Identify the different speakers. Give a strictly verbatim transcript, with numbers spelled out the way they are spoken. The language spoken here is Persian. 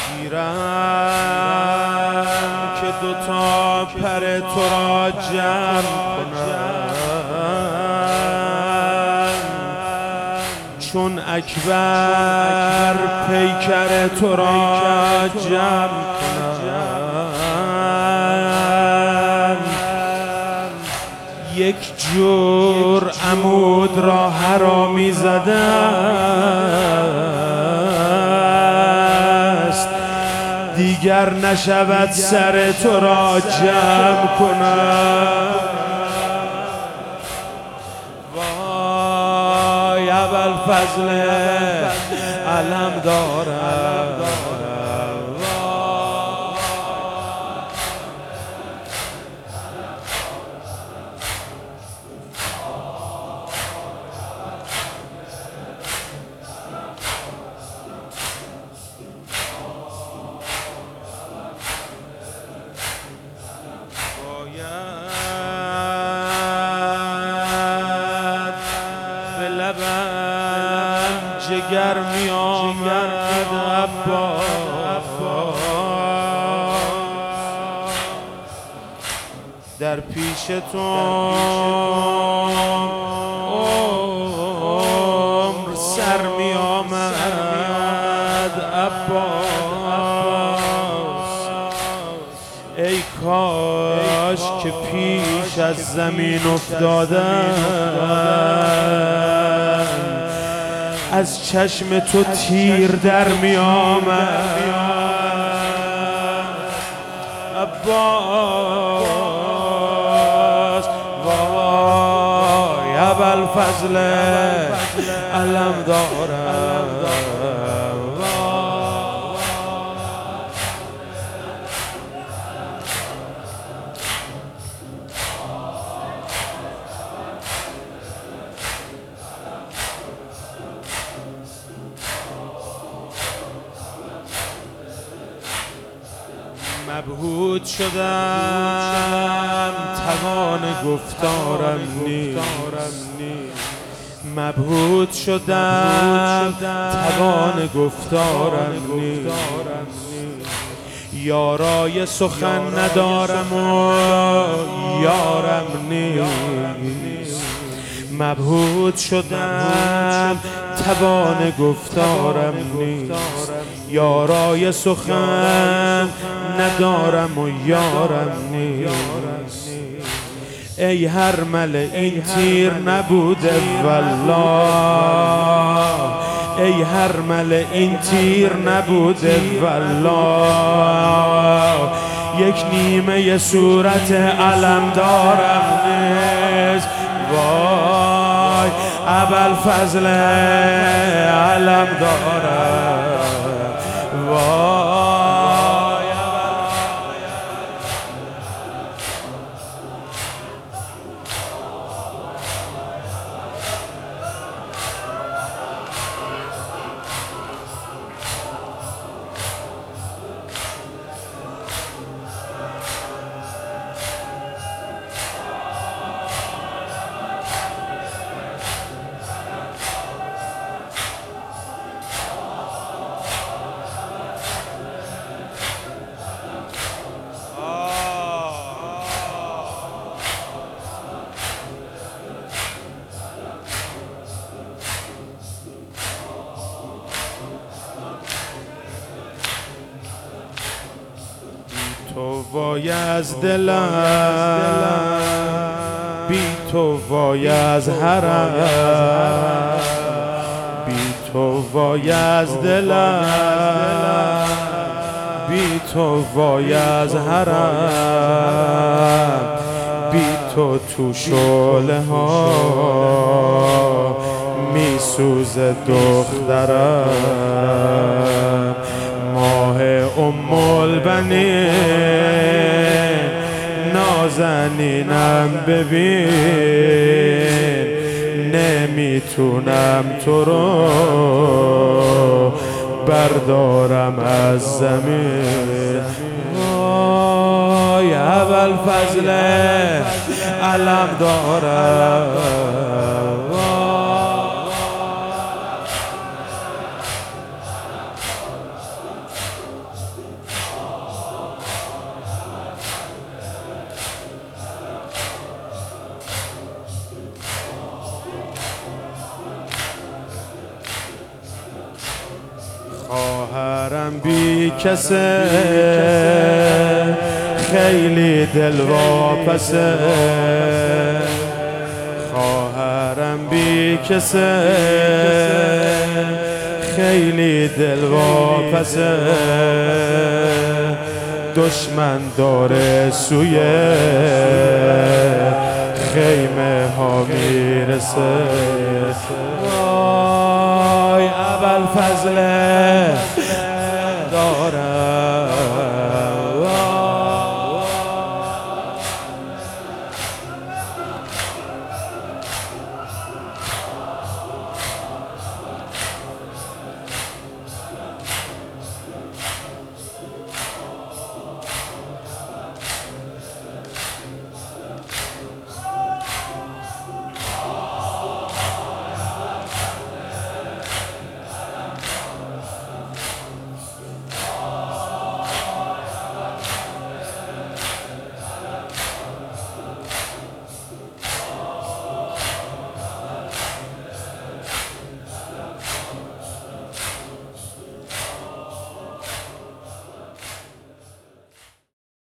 Speaker 1: گیرم که دوتا پر تو را جمع کنم، چون اکبر پیکر تو را جمع کنم، یک جور عمود را حرامی زده است، دیگر نشود سر تو را جمع کنم. وای ابوالفضل علم دارم، به لبم جگر می آمد عباس، در پیش تو عمر سر می آمد عباس. ای کاش که پیش از زمین افتادم، از چشم تو تیر در می آمد عباس. وای ابوالفضل علم دارم، مبهوت شدم توان گفتارم نیست، مبهوت شدم توان گفتارم نیست، یارای سخن ندارم و یارم نیست. مبهوت شدم توان گفتارم نیست، یارای سخن ندارم و یارم نیست. ای هرمل این تیر نبوده والله، ای هرمل این تیر نبوده والله، یک نیمه صورت علم دارم نیست. وای ابوالفضل علم دارم، وای تو وای از دلم، بی تو وای از حرم، بی تو وای از دلم، بی تو وای از حرم، بی تو تو شعله ها می سوزه دخترم. ماه ام البنین نازنینم ببین، نمیتونم تو رو بردارم از زمین. وای ابوالفضل علم دارم، خواهرم بی کسه خیلی دل واپسه، خواهرم بی کسه خیلی دل واپسه، دشمن داره سوی خیمه ها میرسه. وای ابوالفضل دارم